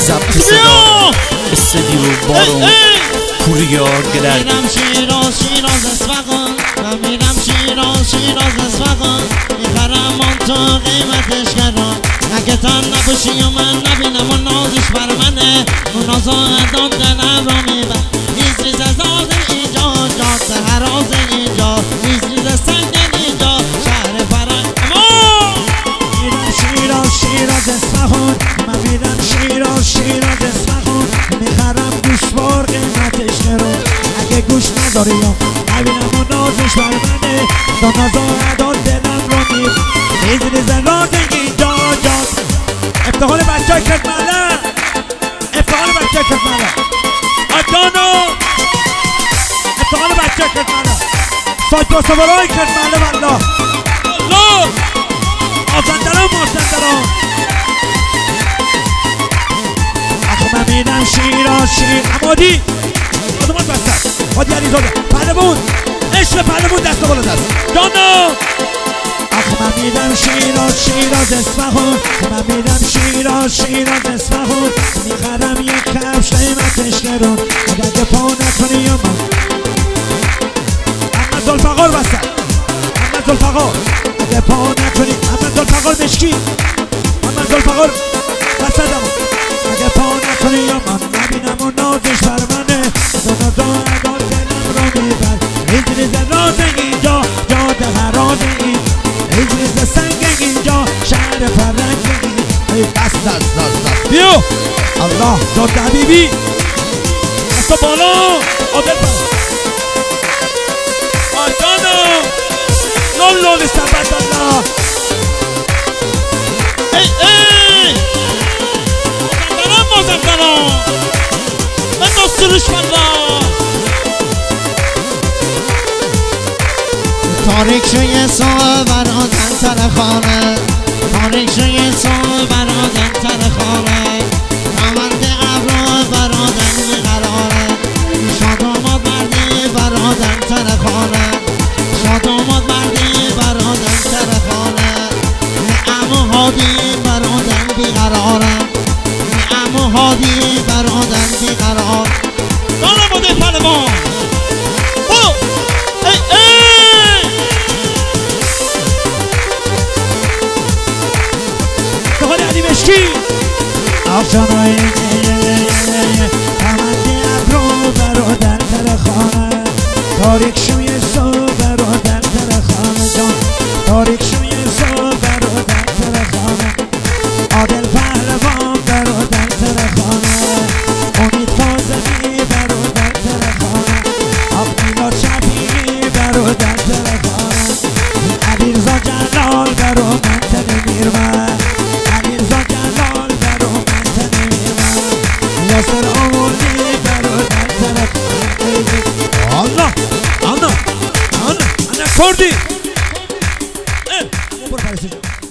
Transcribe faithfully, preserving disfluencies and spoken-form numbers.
ضبط صدا استدیو بارون پوریا گلر. میرم شیراز شیراز اسفقان، من میرم شیراز شیراز اسفقان، میخرم آن تو قیمتش گران، اگه تن نباشی و من نبینم و نازش بر منه، اون نازادان دلم را میبر. ریز ریز از آز اینجا جاده هراز اینجا، ریز ریز از سنگ اینجا شهر فرنگ. میرم شیراز شیراز اسفقان، من میرم شیراز شیراز اسفقان، میخرم گوشوار قیمتش گران، اگه گوش نداری یا نبینم و نازش بر منه، تا نازادان دلم را میبر. ریز ریز راز اینجا جاده. افتخار بچه های کتمله، افتخار بچه های کتمله آجانو، افتخار بچه های کتمله سایپاسوال های کتمله والله الله آزندران مازندران. آخه من میرم شیراز شیر امادی آدمات بستر حادی علی زاده پهلوون عشق پهلوون دست بالا دست جانو. آخه من میرم شیراز شیراز اسفقان، من میرم شیراز شیراز اسفقان، میخرم یک کفش قیمتش گران، اگه پا نکنی یا من احمد ذوالفقار بستر احمد ذوالفقار، اگه پا نکنی احمد ذوالفقار مشکی احمد ذوالفقار بستر دمون، اگه پا نکنی یا من نبینم و نازش بر منه، دو نازا ادا دلم را میبر. ریز ریز راز اینجا جاده هراز این، ریز ریز سنگ اینجا شهر فرنگ این. ای دست دست دست دست بیو الله جاده حبیبی دست بالا عادل پر آجانو لولو لسبت الله. ای ای مازندران مازندران من دستورش والله. تاریک شوی صبح برادن سر خانه، تاریک شوی صبح برادن سر خانه، روند ابرا برادن بیقراره، شاد آمد مردی برادن سر خانه، شاد آمد مردی برادن سر خانه، امو هادی برادن بیقراره، امو هادی برادن بیقرار. دانم بوده پهلوان برو. ای ای دخل علی مشکی آخشانای تمندی ابرو برادر تر خانه، تاریک شوی صبح برادر تر خانه جان، تاریک شوی صبح برادر تر خانه، عادل پهلوان برادر تر خانه، امید فاضلی برادر تر خانه، آق میلاد شفیعی برادر تر خانه، علیرضا جلال برادر تر میرمن، علیرضا جلال برادر تر میرمن، یاسر آموزی برادر تر خانه. الله الله الله انا کردی اه برو پرسش